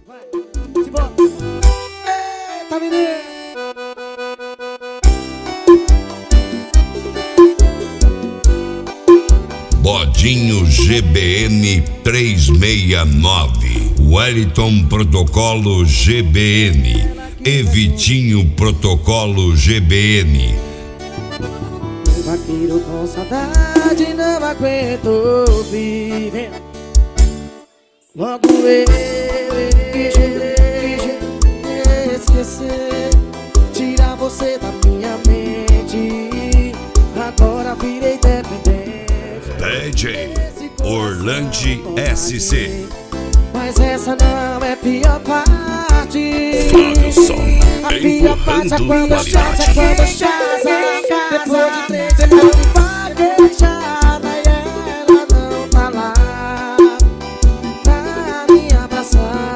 Simbora. Eita, menino. Bodinho GBN 369, Wellington Protocolo GBN e Vitinho Protocolo GBN. Vaqueiro com saudade, não aguento viver. Logo eu esquecer, tirar você da minha mente. Agora virei dependente. DJ Orlandi SC. Mas essa não é a pior parte. Flávio Som, A pior parte é quando empurrando chata, qualidade. quando chata. Depois de 3 anos de vaquejada e ela não tá lá pra me abraçar.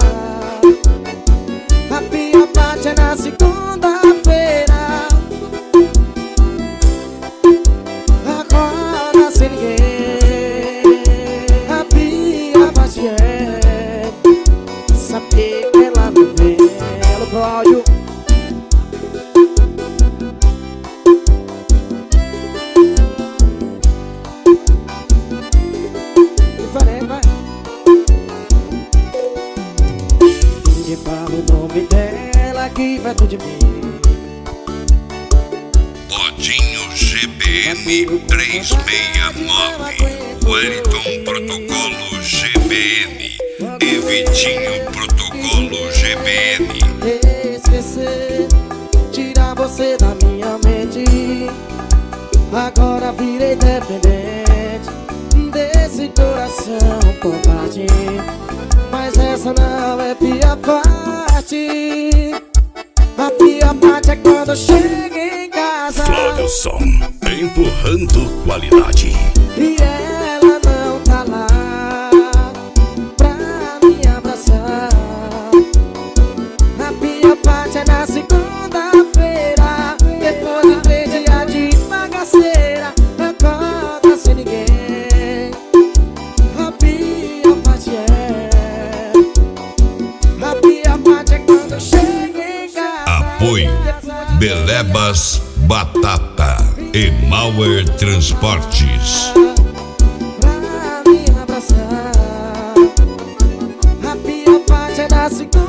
A pior parte é na segunda-feira, agora sem ninguém. A pior parte é saber que ela não vem. Ela pode. Diferente, vai. Ninguém fala o nome dela aqui perto de mim. Bodinho GBN 369, Wellington Protocolo GBN e Vitinho Protocolo GBN. Esquecer, tirar você da minha mente. Agora virei dependente desse coração covarde. Mas essa não é a pior parte. A pior parte é quando eu chego em casa Flávio Som, empurrando qualidade. e ela não tá lá pra me abraçar. A pior parte é na segunda-feira, depois de 3 dias de bagaceira, acorda sem ninguém. A pior parte é quando eu chego em casa. Apoio Belebas Batata e Mauer Transportes. Pra me abraçar. A pior parte é na segunda-feira.